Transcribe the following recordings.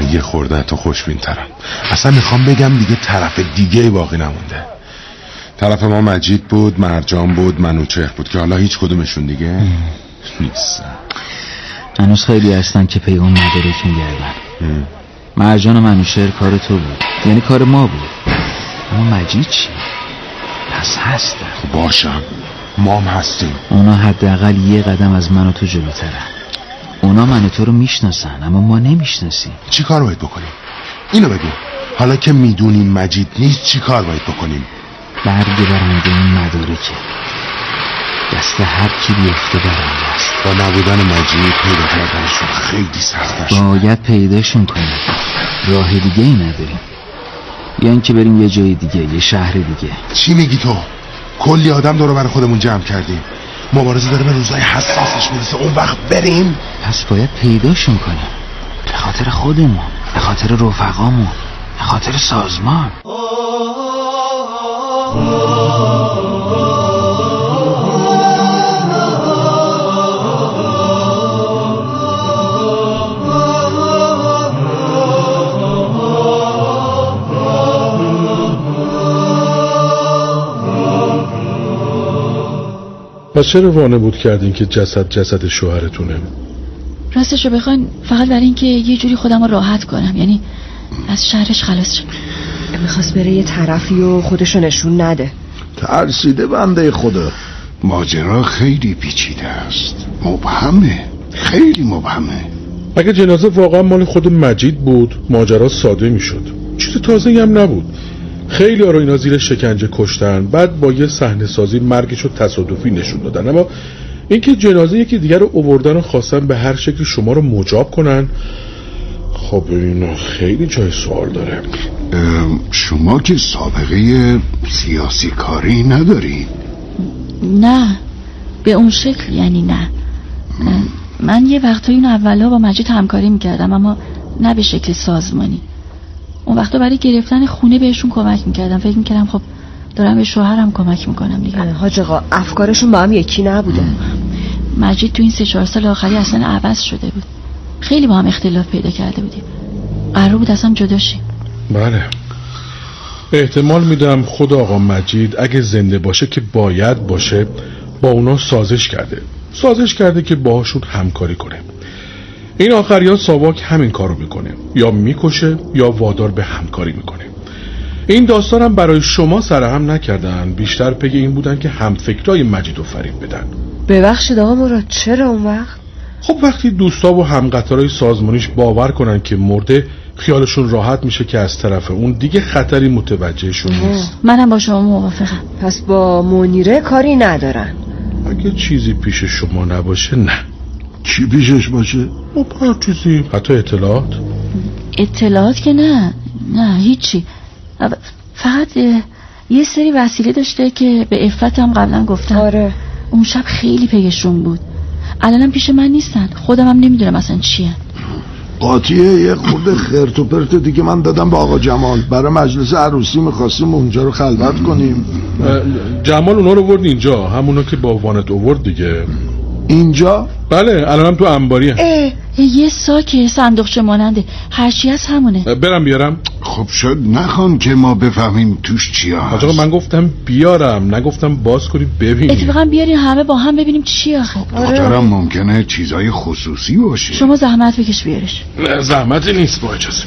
من یه خورده تو خوشبین ترم. اصلا میخوام بگم دیگه طرف دیگه باقی نمونده. طرف ما مجید بود، مرجان بود، منوچهر بود که حالا هیچ کدومشون دیگه نیست. هنوز خیلی هستن که پیغام مدارک میگردن. مرجان و منوچهر کار تو بود، یعنی کار ما بود. اما مجید چی؟ پس هستن. باشم، ما هم هستیم. اونا حداقل یه قدم از من و تو جلوترن. اونا من و تو رو میشناسن اما ما نمیشناسیم. چی کار باید بکنیم؟ اینو بگو. حالا که میدونیم مجید نیست چی کار باید بکنیم؟ برگ برنده این مدارکه، دست هر کی بیفته برنده است. با نبودن مجید پیدا کردنشون خیلی سخت شد. باید پیداشون کنیم، راه دیگه ای نداریم. یا اینکه بریم یه جای دیگه، یه شهر دیگه. چی میگی تو؟ کلی آدم دور بر خودمون جمع کردیم، مبارزه داره به روزهای حساسش میرسه، اون وقت بریم؟ پس باید پیداشون کنیم، به خاطر خودمون، به خاطر رفقامون، به خاطر سازمان. پس چرا وانمود کردین که جسد شوهرتونه؟ راستشو بخواین فقط برای این که یه جوری خودم رو راحت کنم، یعنی از شهرش خلاص شم. میخواست بره یه طرفی و خودشو نشون نده. ترسیده بنده خدا. ماجرا خیلی پیچیده است، مبهمه، خیلی مبهمه. اگه جنازه واقعا مال خود مجید بود ماجرا ساده میشد، چیز تازه‌ای هم نبود. خیلی ها رو اینا زیر شکنجه کشتن، بعد با یه صحنه سازی مرگشو تصادفی نشون دادن. اما اینکه جنازه یکی دیگر رو آوردن و خواستن به هر شکلی شما رو مجاب کنن، خب اینا خیلی جای سوال داره. شما که سابقه سیاسی کاری نداری؟ نه به اون شکل، یعنی نه. من یه وقتایی اون اولا با مجید همکاری میکردم اما نه به شکل سازمانی. اون وقتا برای گرفتن خونه بهشون کمک میکردم، فکر میکردم خب دارم به شوهرم کمک میکنم دیگه. حاج آقا افکارشون با هم یکی نبوده. مجید تو این 3-4 سال آخری اصلا عوض شده بود، خیلی با هم اختلاف پیدا کرده بودیم، قرار بود اصلا جدا شیم. بله احتمال میدم خود آقا مجید اگه زنده باشه که باید باشه با اونا سازش کرده که باهاشون همکاری کنه. این آخریات ساواک همین کارو میکنه، یا میکشه یا وادار به همکاری میکنه. این داستان هم برای شما سرهم نکردن، بیشتر پی این بودن که همفکرای مجید رو فریب بدن. ببخشید آقا مراد، چرا اون وقت؟ خب وقتی دوستا و همقطارای سازمانیش باور کنن که مرده، خیالشون راحت میشه که از طرف اون دیگه خطری متوجهشون نیست. منم با شما موافقم. پس با منیره کاری ندارن؟ اگه چیزی پیش شما نباشه نه. چی پیشش باشه؟ هر چیزی، حتی اطلاعات که نه هیچی. فقط یه سری وسیله داشته که به عفت هم قبلا گفتم. آره اون شب خیلی پیشون بود، الانم پیش من نیستن، خودم هم نمیدونم اصلا چیه. قاطیه یه خورده خرت و پرت دیگه من دادم با آقا جمال، برای مجلس عروسی میخواستیم اونجا رو خلوت کنیم. جمال اونا رو ورد اینجا، همونا که با وانت آورد دیگه. اینجا؟ بله الانم تو انباریه. یه ساکه صندوقچه ماننده، هرچی از همونه. برم بیارم؟ خب شد نخوان که ما بفهمیم توش چی هست. آقا من گفتم بیارم، نگفتم باز کنی ببینیم. اتفاقا بیارین همه با هم ببینیم چی آخه. دخترم ممکنه چیزای خصوصی باشه. شما زحمت بکش بیارش. نه زحمتی نیست، با اجازه.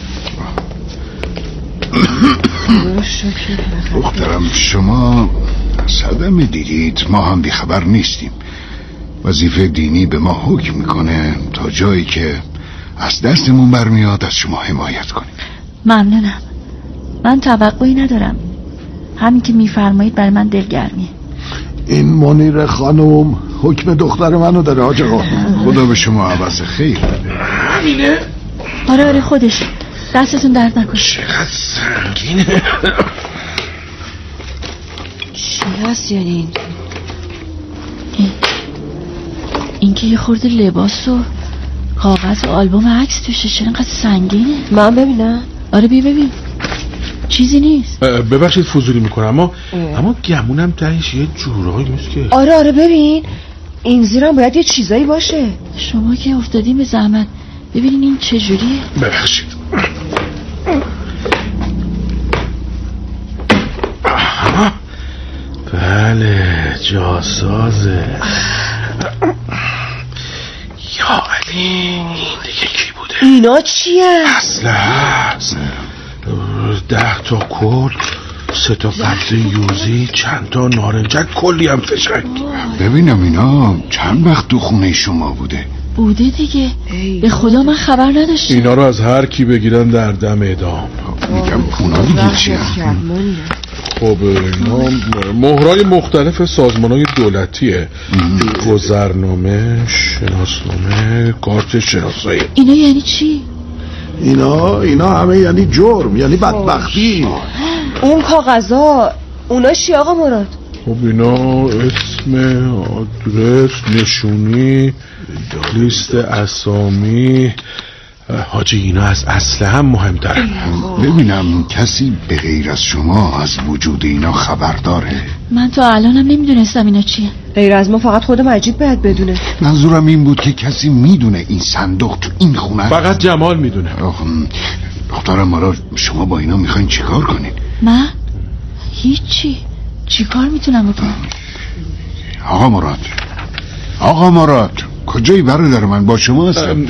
دخترم شما صدمه دیدید، ما هم بیخبر نیستیم. وظیفه دینی به ما حکم میکنه تا جایی که از دستمون برمیاد از شما حمایت کنیم. ممنونم، من توقعی ندارم، همین که میفرمایید برای من دلگرمیه. این منیر خانم حکم دختر منو داره حاج آقا. خدا به شما عوض خیر بده. همینه؟ آره خودش، دستتون درد نکنه. چقدر سنگینه. چی هست یعنی این که یه خورده لباس و کاغذ و آلبوم عکس توشه، چرا اینقدر سنگینه؟ من ببینم. آره ببین، چیزی نیست. ببخشید فضولی میکنم اما گمونم تهش یه جورایی نیست که. آره ببین، این زیرم باید یه چیزایی باشه. شما که افتادین به زحمت، ببینین این چجوریه. ببخشید جاسازه. یا علی، این دیگه کی بوده؟ اینا چیه؟ اصله 10 تا کل، 3 تا قبض یوزی، چند تا نارنجک، کلی هم فشنگ. ببینم اینا چند وقت تو خونه شما بوده دیگه. به خدا من خبر نداشتم. اینا رو از هر کی بگیرن در دم اعدام. میگم اونا دیگه چیه؟ خب اینا مهرای مختلف سازمان‌های دولتیه. گذرنامه، شناسنامه، کارت شناسایی. اینا یعنی چی؟ اینا همه یعنی جرم، یعنی بدبختی. اون کاغذا اونا چی آقا مراد؟ خب اینا اسم، آدرس، نشونی، لیست اسامی. حاجی اینا از اصل هم مهم‌تره. ببینم کسی به غیر از شما از وجود اینا خبر داره؟ من تا الانم نمیدونستم اینا چیه. غیر از ما فقط خود مجید باید بدونه. منظورم این بود که کسی میدونه این صندوق تو این خونه؟ فقط جمال میدونه. دخترم مراد، شما با اینا میخواین چیکار کنین؟ من؟ هیچی. چیکار میتونم بکنم؟ آقا مراد کجایی برادر من؟ با شما هستم.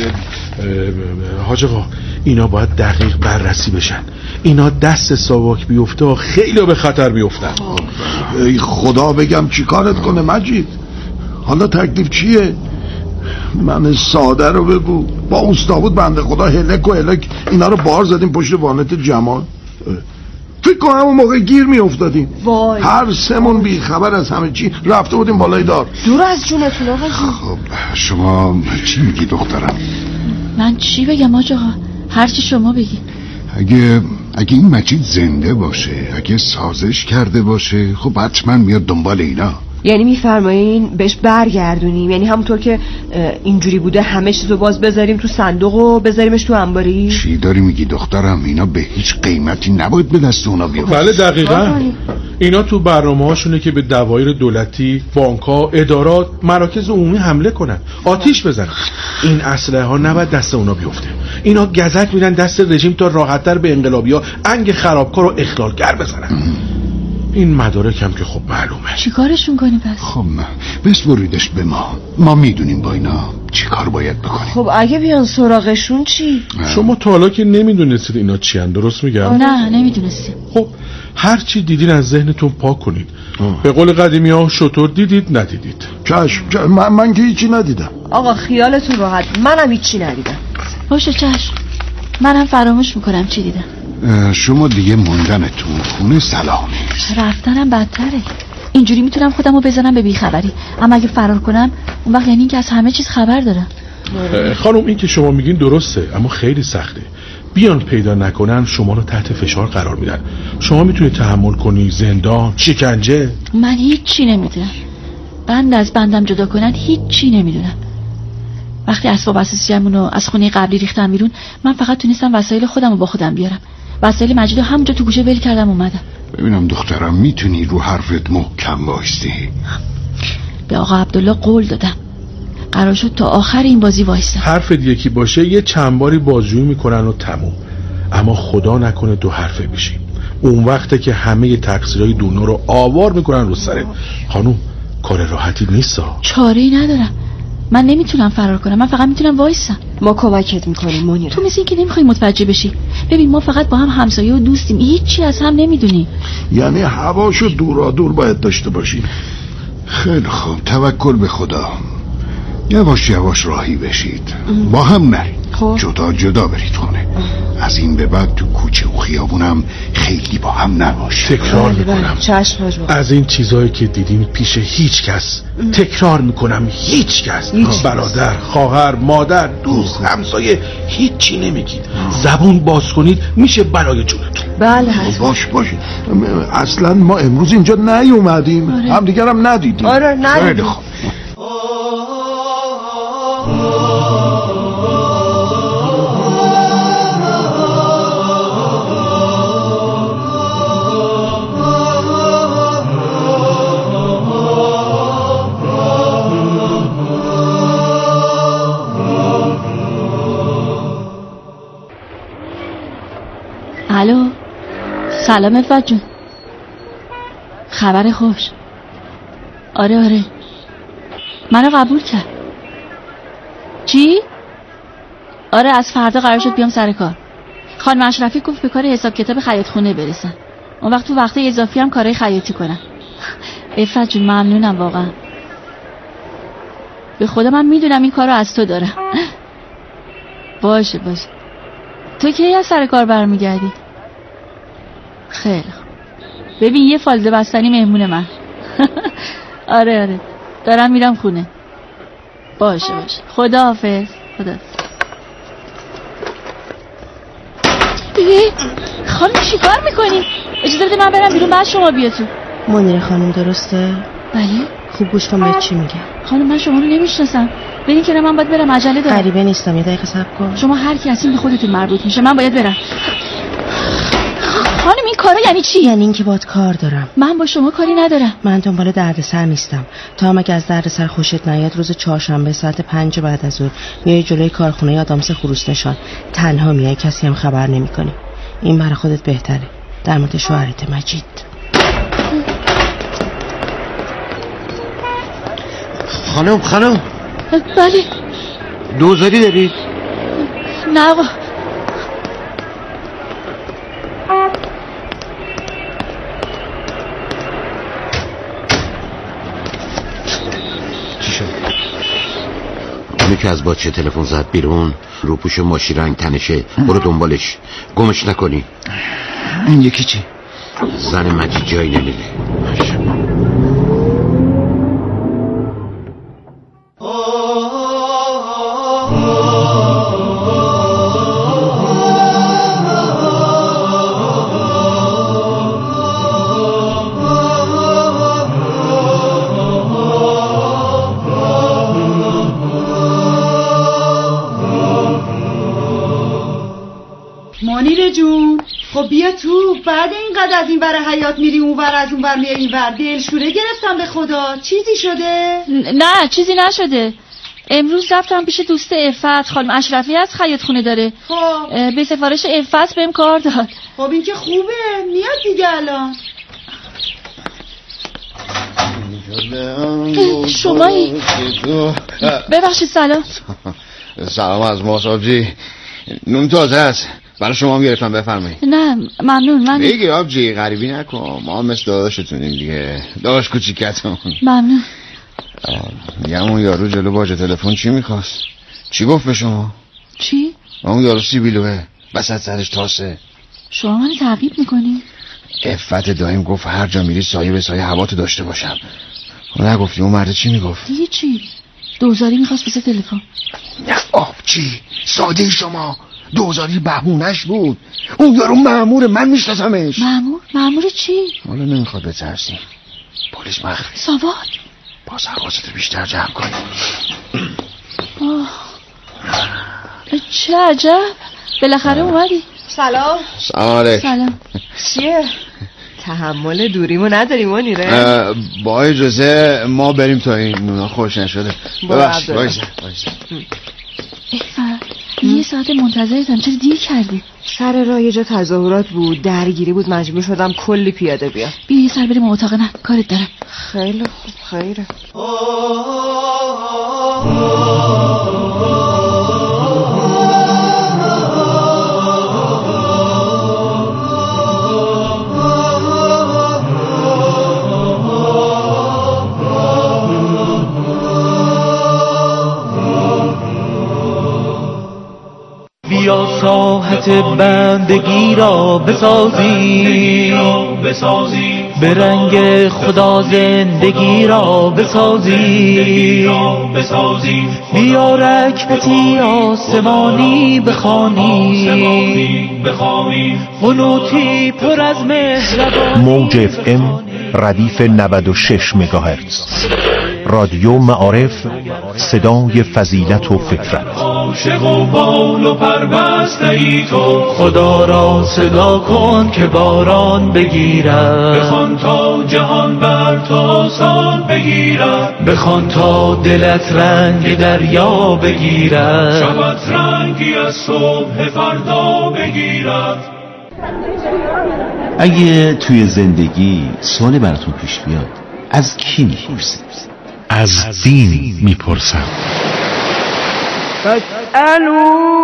حاج آقا اینا باید دقیق بررسی بشن. اینا دست ساواک بیفته خیلی به خطر بیفتن. ای خدا بگم چی کارت کنه مجید؟ حالا تکلیف چیه؟ من ساده رو بگو. با اوستابود بنده خدا هلک اینا رو بار زدیم پشت وانت جمال. فکر کنم اون موقع گیر می افتادیم. وای. هر سمون بی خبر از همه چی رفته بودیم بالای دار. دور از جونتون آقا جون. خب شما چی میگی دخترم؟ من چی بگم آقا؟ هر چی شما بگی. اگه این مجید زنده باشه، اگه سازش کرده باشه، خب حتما میاد دنبال اینا. یعنی میفرمایین بهش برگردونیم؟ یعنی همونطور که اینجوری بوده همه چیزو باز بذاریم تو صندوق و بذاریمش تو انباری؟ چی داری میگی دخترم؟ اینا به هیچ قیمتی نباید به دست اونا بیاد. بله دقیقاً. اینا تو برنامه هاشونه که به دوایر دولتی، بانک‌ها، ادارات، مراکز عمومی حمله کنن، آتیش بزنن. این اسلحه ها نباید دست اونا بیفته. اینا گزک میدن دست رژیم تا راحت‌تر به انقلابی‌ها انگ خرابکار و اخلالگر بزنن. این مدارک هم که خب معلومه. چی کارشون کنی پس؟ خب بسپریدش به ما میدونیم با اینا چی کار باید بکنیم. خب اگه بیان سراغشون چی؟ شما تا حالا که نمیدونستید اینا چی هن، درست میگم؟ نه نمیدونستیم. خب هر چی دیدین از ذهنتون پاک کنید. به قول قدیمی ها شطور دیدید ندیدید. چشم من که هیچی ندیدم. آقا خیالتون راحت، منم هیچی ندیدم. باشه چشم، منم فراموش میکنم چی دیدم. شما دیگه موندنتون خونه سلام نیست. رفتنم بدتره. اینجوری میتونم خودمو بزنم به بیخبری، اما اگه فرار کنم اون وقت یعنی این که از همه چیز خبر دارم. خانم این که شما میگین درسته، اما خیلی سخته. بیان پیدا نکنن شما رو تحت فشار قرار میدن. شما میتونید تحمل کنی زندان، شکنجه؟ من هیچی نمیدونم. بند از بندم جدا کنن هیچی نمیدونم. وقتی اسباب اساسیه‌مونو از خونه قبلی ریختم بیرون، من فقط تونستم وسایل خودمو با خودم بیارم. وسایل مجیدو همونجا تو گوشه ول کردم اومدم. ببینم دخترم میتونی رو حرفت محکم وایستی؟ به آقا عبدالله قول دادم قرار شد تا آخر این بازی وایسم. حرفت یکی باشه یه چند باری بازجویی میکنن و تموم. اما خدا نکنه دو حرفه بشی. اون وقته که همه تقصیرهای دونو رو آوار میکنن رو سرت. خانوم کار راحتی نیستا. چاره‌ای ندارم. من نمیتونم فرار کنم، من فقط میتونم وایسم. ما کمکت میکنیم منیره. تو مثل این که نمیخوای متوجه بشی. ببین ما فقط با هم همسایه و دوستیم، هیچی از هم نمیدونی. یعنی هواشو دور باید داشته باشی. خیلی خوب، توکل به خدا. یواش یواش راهی بشید. با هم نرید. جدا برید خونه. از این به بعد تو کوچه و خیابونم خیلی با هم نباشید. تکرار میکنم از این چیزایی که دیدین پیش هیچ کس، تکرار میکنم هیچ کس، برادر، خواهر، مادر، دوست، همسایه، هیچی نمیگید. زبون باز کنید میشه برای جونتون. بله هست. باش اصلا ما امروز اینجا نیومدیم. هم دیگرم ندیدیم. آره ندیدیم. الو سلام افت جون. خبر خوش. آره منو قبول کرد. چی؟ آره از فردا قرار شد بیام سر کار. خانم اشرفی گفت به کار حساب کتاب خیاط خونه برسن، اون وقت تو وقت اضافی هم کارهای خیاطی کنن. عفت جون ممنونم واقعا. به خدا من میدونم این کارو از تو دارم. باشه تو کی از سر کار برمیگردی؟ خیلی خوب. ببین یه فالزه بستنی مهمون من. آره دارم میرم خونه. باشه خداحافظ. خانم چی کار میکنی؟ اجازه بده من برم بیرون بعد شما بیا تو. منیره خانم درسته؟ بله. خوب گوش کن بهت چی میگم. خانم من شما رو نمیشناسم. برین که من باید برم عجله دارم. غریبه نیستم، یه دقیقه صبر کن. شما هر کی هستین به خودتون مربوط میشه، من باید برم. خانم این کارا یعنی چی؟ یعنی اینکه باید کار دارم. من با شما کاری ندارم. من دنبال دردسر نیستم. تو هم اگه از دردسر خوشت نیاد روز چهارشنبه ساعت 5 بعد از ظهر میای جلوی کارخونه آدامس خروس نشان تنها میای، کسی هم خبر نمیکنی. این برای خودت بهتره. در مورد شوهرت مجید. خانم بله. دوزاری دارید؟ نه آقا. چی شد؟ اونی که از باچه تلفن زد بیرون، روپوش ماشی رنگ تنشه، برو دنبالش، گمش نکنی. این یکی چی؟ زن مجید جایی نمیده. منیره جون خب بیا تو. بعد اینقدر از این ور حیات میری اون ور، از اون ور میای این ور. دلشوره گرفتم به خدا. چیزی شده؟ نه چیزی نشده. امروز رفتم پیش دوست عفت، خانم اشرفی از خیاط خونه داره. خب به سفارش عفت بهم کار داد. خب این که خوبه، میاد دیگه الان. شمایی؟ ببخشید سلام. سلام از ماسابجی. نون تازه است، برای شما هم گرفتم، بفرمایید. نه ممنون. من بگیر آبجی، غریبی نکن، ما هم مثل داداشتونیم دیگه، داداش کوچیکتون. ممنون. میگم اون یارو جلو باجه تلفن چی میخواست؟ چی گفت به شما؟ چی؟ اون یارو سیبیلوه، وسط سرش تاسه. شما من تعقیب میکنی؟ عفت دایم گفت هر جا میری سایه به سایه هواتو داشته باشم. نگفتی اون مرد چی میگفت؟ دیگه چی؟ دوزاری میخواست بسه تلفن. نه آبجی، ساده شما، دوزاری بهونش بود. اون یارو مأمور، من میشناسمش. مأمور چی؟ حالا نمیخواد بترسی، پلیس مخفی. سواد باز حواستو بیشتر جمع کنی. چه عجب، بالاخره اومدی. سلام. سلام. چیه؟ تحمل دوریمو نداری منیره؟ با اجازه ما بریم تا این نونا خوش نشده. ببخش وایسا. یه ساعت منتظرتم، چرا دیر کردی؟ سر راه یه جا تظاهرات بود، درگیری بود، مجبور شدم کلی پیاده بیام. بیا یه سر بریم اتاق من، کارت دارم. خیلی خوب، خیره. بیا ساحت بندگی را بسازی، به رنگ خدا زندگی را بسازی، بیا رکعتی آسمانی بخوانی، قنوتی پر از مهربانی. موج اف ام ردیف 96 مگاهرتز، رادیو معارف، صدای فضیلت و فکرت. عاشق و بال و پربسته ای تو، خدا را صدا کن که باران بگیرد، بخوان تا جهان بر تو آسان بگیرد، بخوان تا دلت رنگ دریا بگیرد، شبت رنگی از صبح فردا بگیرد. اگه توی زندگی سوالی براتون پیش بیاد، از کی میپرسید؟ از دین میپرسم. فاسألوا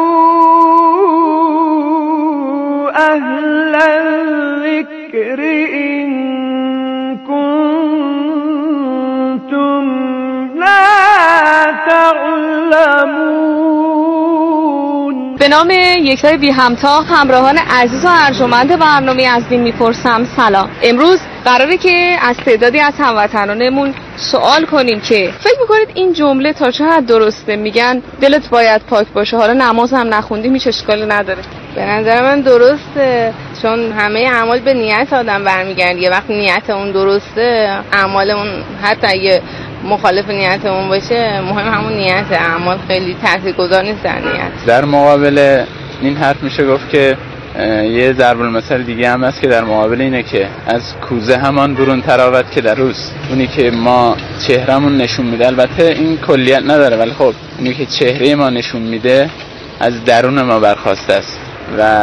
اهل الذکر ان کنتم لا تعلمون. به نام یکتای بی همتا، همراهان عزیز و ارجمند برنامه از دین میپرسم سلام. امروز قراره که از تعدادی از هموطنانمون سوال کنیم که فکر میکنید این جمله تا چه حد درسته؟ میگن دلت باید پاک باشه، حالا نماز هم نخوندیم هیچ اشکالی نداره. به نظر من درسته، چون همه اعمال به نیت آدم برمیگرده. یه وقت نیت اون درسته، اعمال اون حتی اگه مخالف نیت اون باشه، مهم همون نیت. اعمال خیلی تاثیرگذار نیست در نیت. در مقابل این حرف میشه گفت که یه ضرب المثل دیگه هم هست که در مقابل اینه که از کوزه همان برون تراود که در اوست. اونی که ما چهرمون نشون میده، البته این کلیت نداره، ولی خب اونی که چهره ما نشون میده از درون ما برخواسته است و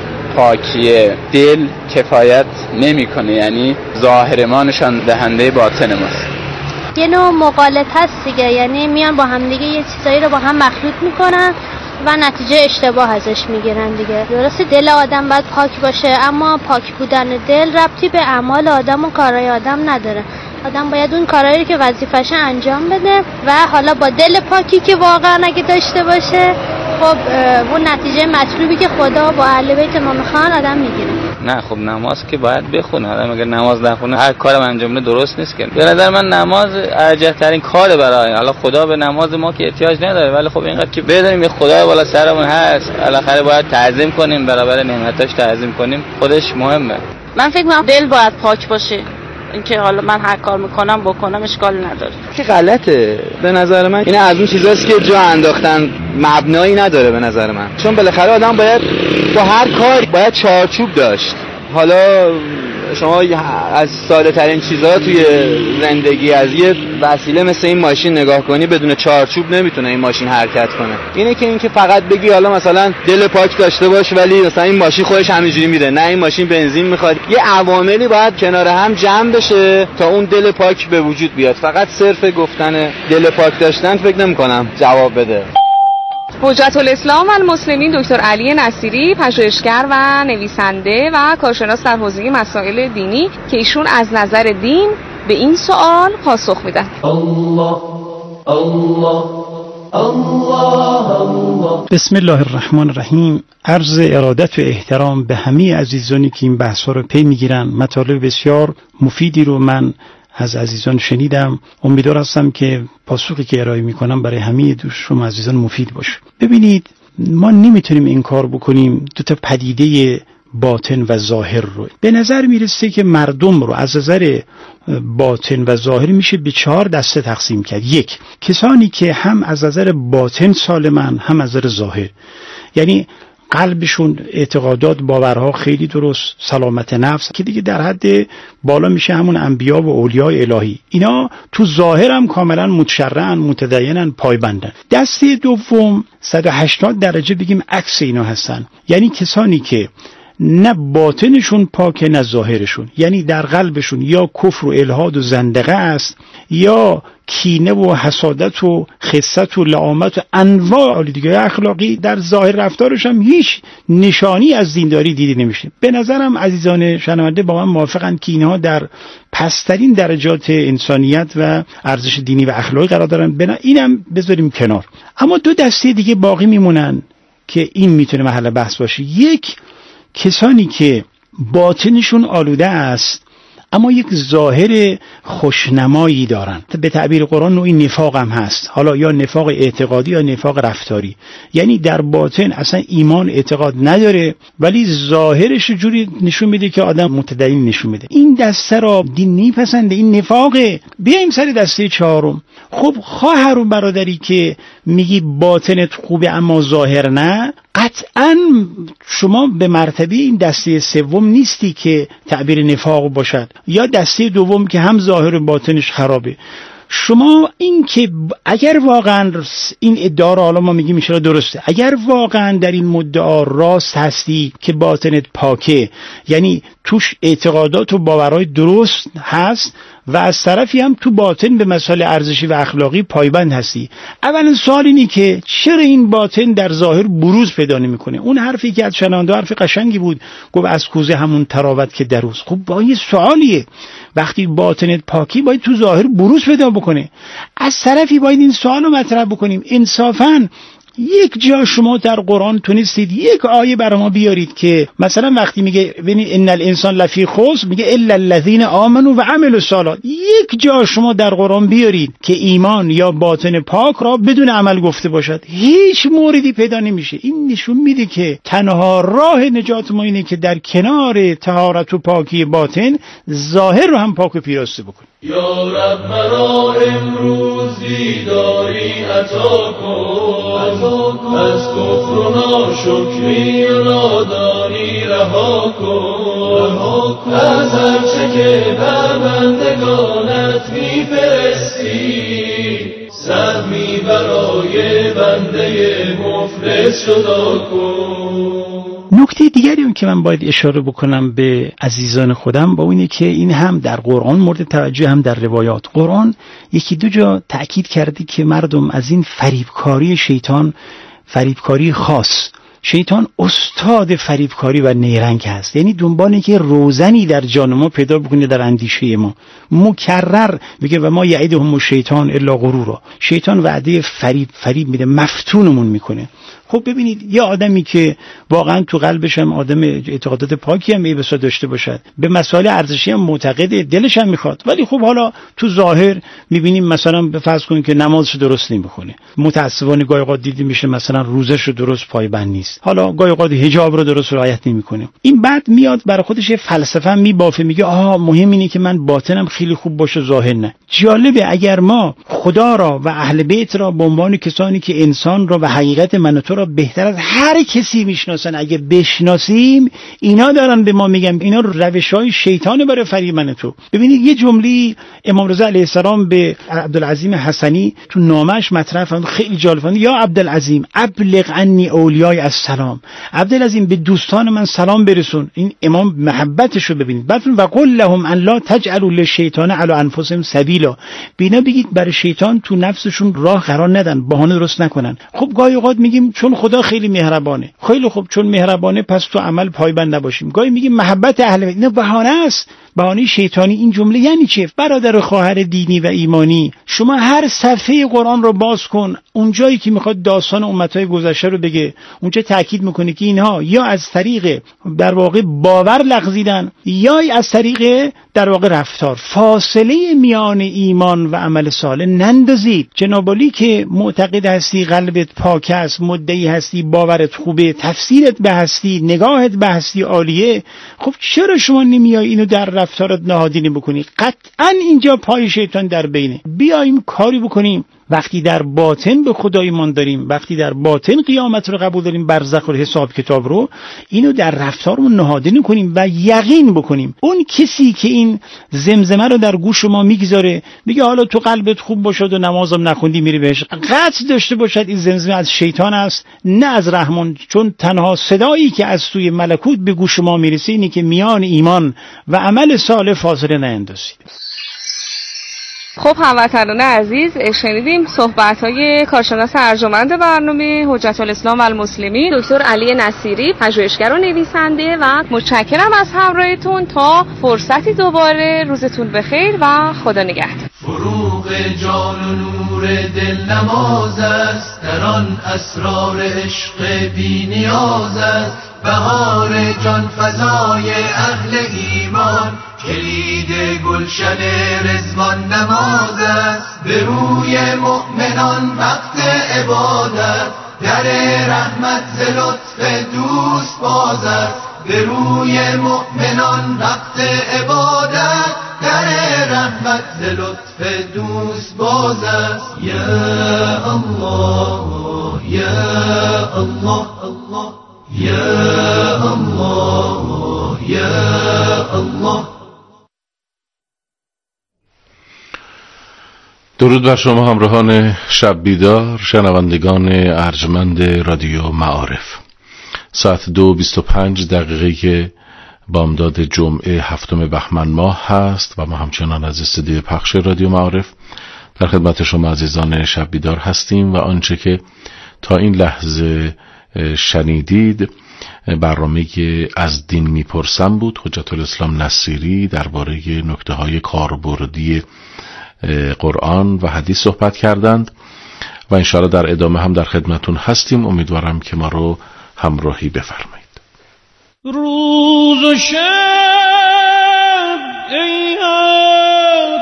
پاکی دل کفایت نمیکنه، یعنی ظاهر ما نشان دهنده باطن ماست. یه نوع مغالطه است دیگه، یعنی میان با هم دیگه یه چیزایی رو با هم مخلوط میکنن و نتیجه اشتباه ازش میگیرن دیگه. درسته دل آدم باید پاک باشه، اما پاک بودن دل ربطی به اعمال آدم و کارهای آدم نداره. آدم باید اون کارهایی که وظیفه‌شه انجام بده و حالا با دل پاکی که واقعا اگه داشته باشه، خب اون نتیجه مطلوبی که خدا با اهل بیت ما میخوان آدم میگیره. نه خب نماز که باید بخونه. آدم اگر نماز نخونه هر کارم انجام بده درست نیست که. به نظر من نماز ارجح ترین کار برای حالا خدا به نماز ما که احتیاج نداره، ولی خب اینقدر که بدونیم یه خدای بالا سرمون هست، بالاخره باید تعظیم کنیم، برابر نعمتاش تعظیم کنیم، خودش مهمه. من فکر می‌کنم دل باید پاک باشه. اینکه حالا من هر کار میکنم بکنم اشکال نداره. که غلطه به نظر من. این از اون چیزاست که جا انداختن، مبنایی نداره به نظر من. چون بالاخره آدم باید با هر کاری باید چارچوب داشت. حالا شما از ساده ترین چیزها توی زندگی از یه وسیله مثل این ماشین نگاه کنی، بدون چارچوب نمیتونه این ماشین حرکت کنه. اینکه فقط بگی حالا مثلا دل پاک داشته باش ولی مثلا این ماشین خودش همینجوری میره، نه این ماشین بنزین میخواد. یه عواملی باید کنار هم جمع بشه تا اون دل پاک به وجود بیاد. فقط صرف گفتن دل پاک داشتن فکر نمی‌کنم جواب بده. حجت الاسلام و المسلمین دکتر علی نصیری، پژوهشگر و نویسنده و کارشناس در حوزه مسائل دینی، که ایشون از نظر دین به این سوال پاسخ میدن. الله الله الله الله. بسم الله الرحمن الرحیم. عرض ارادت و احترام به همه عزیزانی که این بحث رو پی میگیرن. مطالب بسیار مفیدی رو من از عزیزان شنیدم. امیدوار هستم که پاسخی که ارائه میکنم برای همه شما عزیزان مفید باشه. ببینید، ما نمیتونیم این کار بکنیم دو تا پدیده باطن و ظاهر رو. به نظر میرسه که مردم رو از نظر باطن و ظاهر میشه به 4 دسته تقسیم کرد. 1، کسانی که هم از نظر باطن سالمن هم از نظر ظاهر، یعنی قلبشون اعتقادات باورها خیلی درست، سلامت نفس که دیگه در حد بالا میشه همون انبیا و اولیاء الهی. اینا تو ظاهر هم کاملا متشرعن، متدینن، پایبندن. دسته دوم 180 درجه بگیم عکس اینا هستن، یعنی کسانی که نه باطنشون پاکه نه ظاهرشون، یعنی در قلبشون یا کفر و الحاد و زندقه است، یا کینه و حسادت و خست و لعامت و انواع دیگه اخلاقی. در ظاهر رفتارش هم هیچ نشانی از دینداری دیده نمیشه. به نظرم عزیزان شنونده با من موافقن که اینها در پسترین درجات انسانیت و ارزش دینی و اخلاقی قرار دارن. اینم بذاریم کنار. اما 2 دسته دیگه باقی میمونن که این میتونه محل بحث باشه. 1، کسانی که باطنشون آلوده است اما یک ظاهر خوشنمایی دارن. به تعبیر قرآن نوعی نفاق هم هست، حالا یا نفاق اعتقادی یا نفاق رفتاری، یعنی در باطن اصلا ایمان اعتقاد نداره ولی ظاهرش جوری نشون میده که آدم متدین نشون میده. این دسته را دین نمیپسنده، این نفاقه. بیایم سر دسته 4. خب خواهر و برادری که میگی باطنت خوبه اما ظاهر نه، قطعاً شما به مرتبه این دسته 3 نیستی که تعبیر نفاق باشد، یا دسته 2 که هم ظاهر و باطنش خرابه. شما این که اگر واقعا این ادعا را حالا ما میگیم میشه درسته، اگر واقعا در این مدعا راست هستی که باطنت پاکه، یعنی توش اعتقادات و باورهای درست هست و از طرفی هم تو باطن به مسائل ارزشی و اخلاقی پایبند هستی. اولا سوال اینی که چرا این باطن در ظاهر بروز پیدا نمیکنه؟ اون حرفی که از شنونده حرف قشنگی بود، گفت از کوزه همون تراوت که دروز. خب با یه سوالیه، وقتی باطنت پاکی باید تو ظاهر بروز پیدا بکنه. از طرفی باید این سوالو مطرح بکنیم، انصافاً یک جا شما در قرآن تونستید یک آیه برای ما بیارید که مثلا وقتی میگه ان الانسان لفی خسر میگه الا الذین آمنوا و عملوا الصالحات، یک جا شما در قرآن بیارید که ایمان یا باطن پاک را بدون عمل گفته باشد؟ هیچ موردی پیدا نمیشه. این نشون میده که تنها راه نجات ما اینه که در کنار طهارت و پاکی باطن ظاهر رو هم پاک و پیراسته بکنیم. یا رب مرا امروز بیداری عطا کن، از کفر و ناشکری و نادانی رها کن، از هرچه که بر بندگانت میفرستی سهمی برای بنده مفلس جدا کن. نکته دیگری هم که من باید اشاره بکنم به عزیزان خودم با اینه که این هم در قرآن مورد توجه هم در روایات. قرآن یکی دو جا تأکید کرده که مردم از این فریبکاری شیطان، فریبکاری خاص، شیطان استاد فریبکاری و نیرنگ هست، یعنی دنباله که روزنی در جان ما پیدا بکنه در اندیشه ما. مکرر میگه و ما یعیدهم الشیطان الا غرورا، شیطان وعده فریب میده، مفتونمون میکنه. خب ببینید یه آدمی که واقعا تو قلبش هم آدم اعتقادات پاکی هم بسا داشته باشد، به مسائل ارزشی هم معتقده، دلش هم میخواد، ولی خب حالا تو ظاهر میبینیم مثلا به فرض کنیم که نمازش درست نمیخونه، متاسفانه گاهی اوقات دیدیم میشه مثلا روزش رو درست پایبند نیست، حالا گاهی اوقات حجاب رو درست رعایت نمیکنه. این بعد میاد برای خودش یه فلسفه میبافه، میگه مهم اینه که من باطنم خیلی خوب باشه ظاهر نه. جالبه اگر ما خدا را و اهل بیت را به عنوان کسانی که انسان را و حقیقت من و تو را بهتر از هر کسی میشناسن اگه بشناسیم، اینا دارن به ما میگن اینا روش‌های شیطانه برای فریب من تو. ببینید یه جمله امام رضا علیه السلام به عبدالعظیم حسنی تو نامش مطرح فرمود، خیلی جالبه. یا عبدالعظیم ابلغ عنی اولیای السلام، عبدالعظیم به دوستان من سلام برسون. این امام محبتش رو ببینید. بعد و قل لهم ان لا تجعلوا للشیطان علی انفسهم سبیلا، بینا بگید برای شیطان تو نفسشون راه قرار ندن، بهانه درست نکنن. خب گاهی اوقات میگیم چون خدا خیلی مهربانه، خیلی خوب چون مهربانه پس تو عمل پایبند نباشیم. گاهی میگیم محبت اهل بیت، اینا بهانه است، بهانه شیطانی. این جمله یعنی چه؟ برادر و خواهر دینی و ایمانی، شما هر صفحه قرآن رو باز کن، اون جایی که میخواد داستان امتهای گذشته رو بگه، اونجا تاکید میکنه که اینها یا از طریق در واقع باور لغزیدن یا از طریق در واقع رفتار. فاصله میان ایمان و عمل صالح نندازید. جناب علی که معتقد هستی قلبت پاک است، مدعی هستی باورت خوبه، تفسیرت به هستی، نگاهت به هستی عالیه، خب چرا شما نمیای اینو در رفتارت نهادینه بکنی؟ قطعا اینجا پای شیطان در بینه. بیایم کاری بکنیم وقتی در باطن به خدا ایمان داریم، وقتی در باطن قیامت رو قبول داریم، برزخ و حساب کتاب رو، اینو در رفتارمون نهادینه کنیم و یقین بکنیم. اون کسی که این زمزمه رو در گوش ما میگذاره، میگه حالا تو قلبت خوب باشد و نمازم نخوندی میری بهش، قطع داشته باشد این زمزمه از شیطان است نه از رحمان، چون تنها صدایی که از سوی ملکوت به گوش ما میرسه اینه که میان ایمان و عمل صالح فاصله نیندازید. خب هموطنان عزیز، شنیدیم صحبت‌های کارشناس ارجمند برنامه حجت الاسلام و المسلمین دکتر علی نصیری، پژوهشگر و نویسنده، و متشکرم از همراهیتون. تا فرصتی دوباره، روزتون بخیر و خدا نگهدار. فروغ جان و نور دل نماز است، در آن اسرار عشق بی نیاز است. بهار جان فزای اهل ایمان، کلید گلشن رضوان نماز است. به روی مؤمنان وقت عبادت، در رحمت ز لطف دوست باز است. به روی مؤمنان وقت عبادت، در رحمت ز لطف دوست باز است. یا الله یا الله الله یا الله یا الله. درود بر شما همراهان شب بیدار، شنوندگان ارجمند رادیو معارف. ساعت 2:25 که بامداد جمعه 7 بهمن ماه هست و ما همچنان از استودیوی پخش رادیو معارف در خدمت شما عزیزان شب بیدار هستیم و آنچه که تا این لحظه شنیدید برنامه از دین میپرسم بود. حجت الاسلام نصیری درباره نکته‌های کاربردی قرآن و حدیث صحبت کردند و انشاءالله در ادامه هم در خدمتون هستیم. امیدوارم که ما رو همراهی بفرمایید. روز و شب ای یار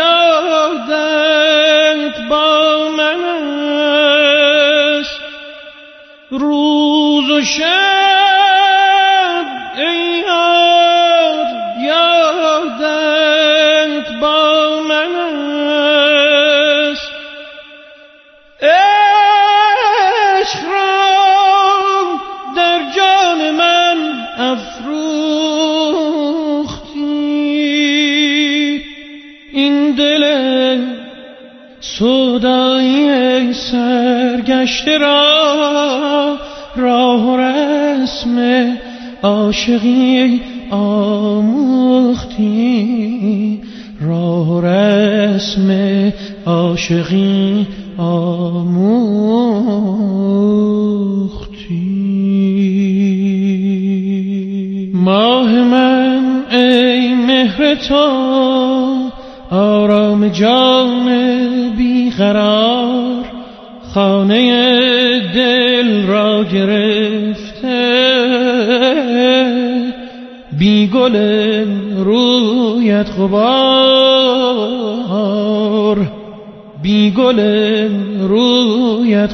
یادت با من است، روز و شب ای یار یادت با من است، عشق را در جان من افروختی، این دل سودای سرگشته را راه و رسم عاشقی آموختی، راه و رسم عاشقی آموختی. ماه من ای مهر تو آرام جان بیقرار، خانه دل را گرفته، بی گل رویت غبار، بی گل رویت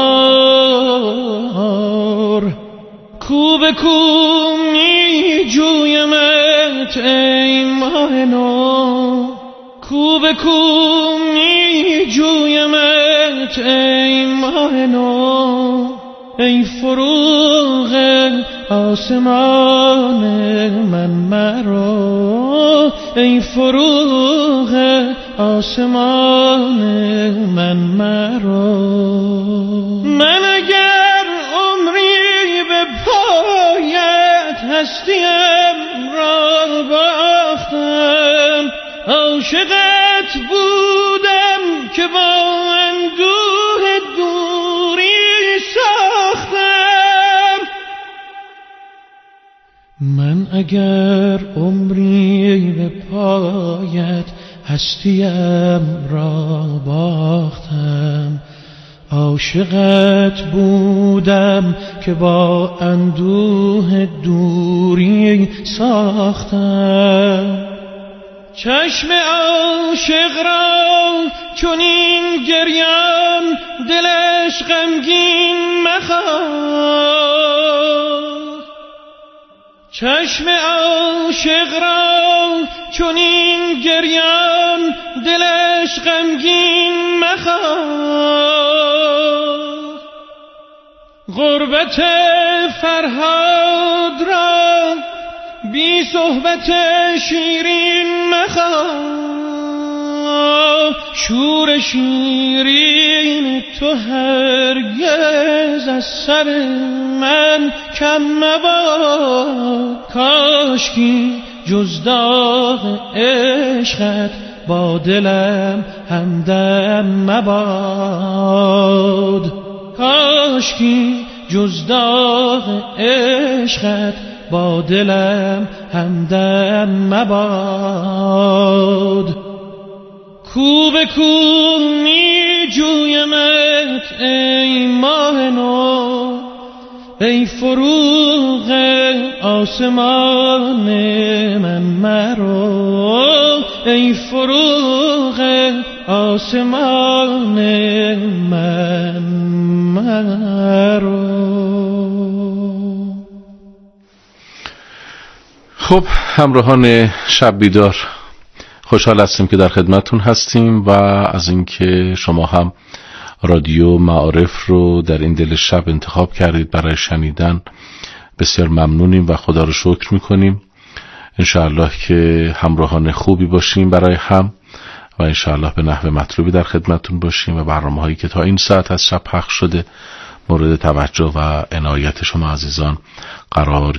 غبار، کو به کو می جویمت ای ماه نو، کو به کو می جویمت ای ماه نو، ای فروغ آسمان من مرا، ای فروغ آسمان من مرا. من اگر عمری به پایت هستیم را باختم، عاشقت بودم که با اندوه دوری ساختم. من اگر عمری به پایت هستیم را باختم، عاشقت بودم که با اندوه دوری ساختم. چشم عاشق را چنین گریان دلش غمگین مخواد، چشم عاشق را چنین گریان دلش غمگین مخواد. غربت فرهاد را بی صحبت شیرین مخواه، شور شیرین تو هرگز از سر من کم مباد. کاشکی جز داغ عشقت با دلم همدم مباد، کاشکی جز داغ عشقت با دلم همدم مباد. کو به کو می جویمت ای ماه نو، ای فروغ آسمان من مرا، ای فروغ آسمان من مرا. خب همراهان شب بیدار، خوشحال هستیم که در خدمتون هستیم و از اینکه شما هم رادیو معارف رو در این دل شب انتخاب کردید برای شنیدن بسیار ممنونیم و خدا رو شکر میکنیم. انشاءالله که همراهان خوبی باشیم برای هم و انشاءالله به نحو مطلوبی در خدمتون باشیم و برنامه‌هایی که تا این ساعت از شب پخش شده مورد توجه و عنایت شما عزیزان قرار